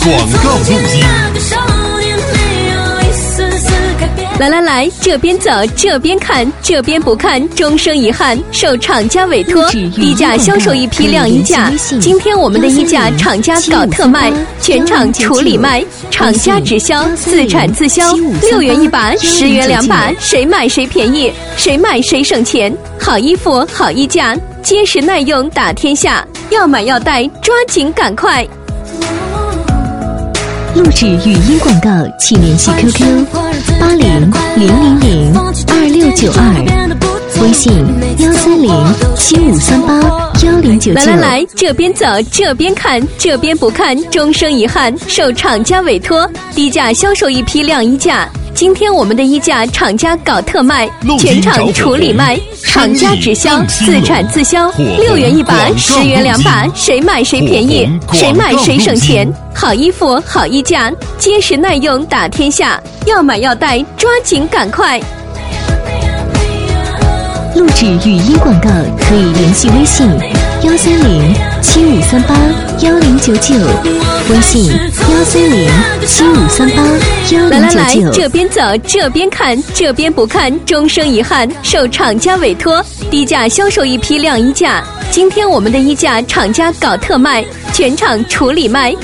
广告录音。 来，这边走，这边看，这边不看，终生遗憾。受厂家委托，低价销售一批晾衣架。今天我们的衣架厂家搞特卖，全场处理卖，厂家直销，自产自销，6元一把，10元2把，谁买谁便宜，谁买谁省钱。好衣服，好衣架，结实耐用打天下。要买要带，抓紧赶快！ 录制语音广告，请联系 QQ8000002692，微信13075381099。 来，这边走，这边看，这边不看，终生遗憾。受厂家委托，低价销售一批晾衣架。今天我们的衣架厂家搞特卖，全场处理卖，厂家直销，自产自销，6元一把，10元2把，谁买谁便宜，谁买谁省钱。好衣服，好衣架，结实耐用打天下。要买要带，抓紧赶快！ 录制语音广告可以联系微信13075381099，微信13075381099。 来，这边走，这边看，这边不看，终生遗憾。受厂家委托，低价销售一批晾衣架。今天我们的衣架厂家搞特卖，全场处理卖，